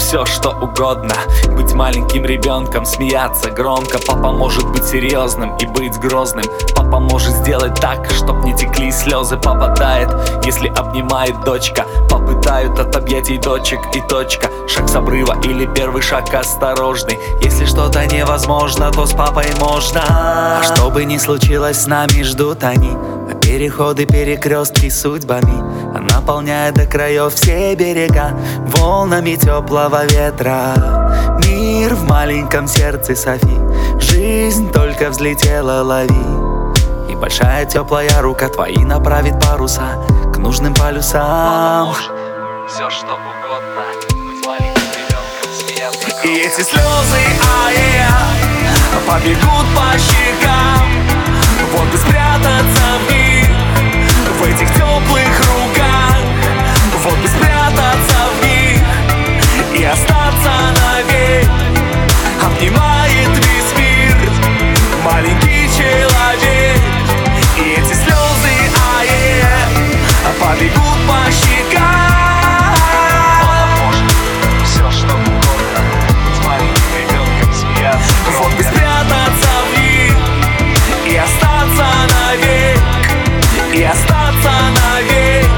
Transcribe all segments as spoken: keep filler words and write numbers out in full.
все что угодно. Быть маленьким ребенком, смеяться громко. Папа может быть серьезным и быть грозным. Папа может сделать так, чтоб не текли слезы. Папа тает, если обнимает дочка. Папы тают от объятий дочек и точка. Шаг с обрыва или первый шаг осторожный. Если что-то невозможно, то с папой можно. А что бы ни случилось с нами, ждут они. А переходы, перекрестки судьбами, а наполняет до краев все берега волнами теплого ветра. Мир в маленьком сердце Софи, жизнь только взлетела, лови. И большая теплая рука твои направит паруса к нужным полюсам. Папа может все что угодно, быть маленьким ребенком, смеяться. И эти слезы, ай-яй, побегут по щекам. Вот бы спрятаться в них, в этих теплых руках. Вот бы спрятаться в них и остаться навек. Обнимает весь мир маленький человек. И эти слезы, ай-яй, побегут по щекам. Папа может все что угодно, быть маленьким ребенком, смеяться. Вот бы спрятаться в них и остаться навек, и остаться навек.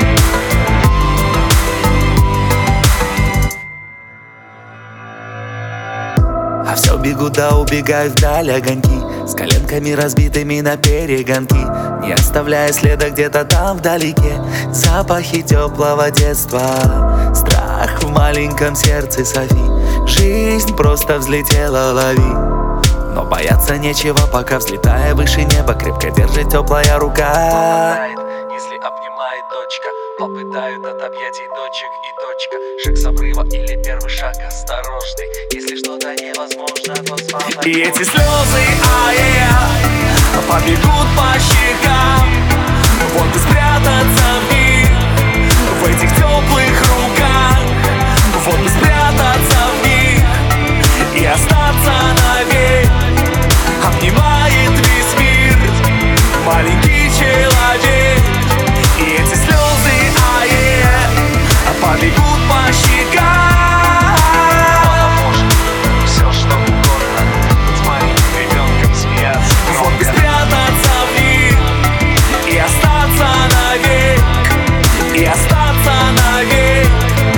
А все бегут да убегают вдаль огоньки, с коленками разбитыми на перегонки, не оставляя следа где-то там вдалеке. Запахи теплого детства, страх в маленьком сердце Софи. Жизнь просто взлетела, лови. Но бояться нечего, пока взлетая выше неба крепко держит теплая рука. Попадает, если обнимает дочка. Папы тают от объятий дочек и точка. Шаг с обрыва или первый шаг осторожный. Если что-то невозможно, то с папой. И эти слезы, ай-яй, побегут по щекам. Вот бы спрятаться в них, в этих теплых руках. Вот бы спрятаться в них и остаться навек. Обнимает весь мир маленький человек. И эти слезы, ай-яй, побегут по щекам. Папа может все что угодно, быть маленьким ребенком, смеяться. Вот бы спрятаться в них и остаться навек, и остаться навек.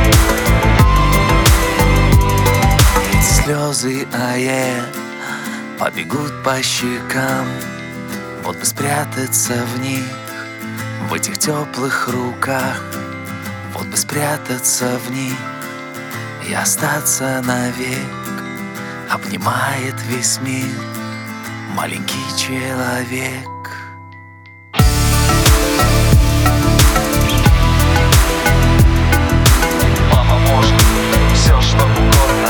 Эти слезы, ай-яй, побегут по щекам. Вот бы спрятаться в них, в этих теплых руках. Вот бы спрятаться в них и остаться навек. Обнимает весь мир маленький человек. Папа может все что угодно.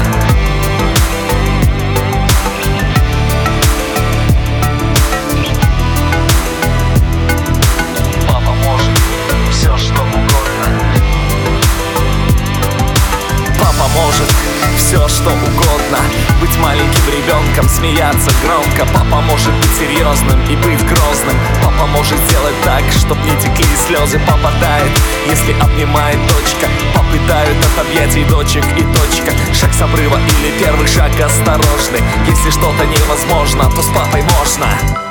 Папа может все что угодно. Папа может все что угодно, быть маленьким ребенком, смеяться громко. Папа может быть серьезным и быть грозным. Папа может сделать так, чтоб не текли слезы. Папа тает, если обнимает дочка. Папы тают от объятий дочек и точка. Шаг с обрыва или первый шаг осторожный. Если что-то невозможно, то с папой можно.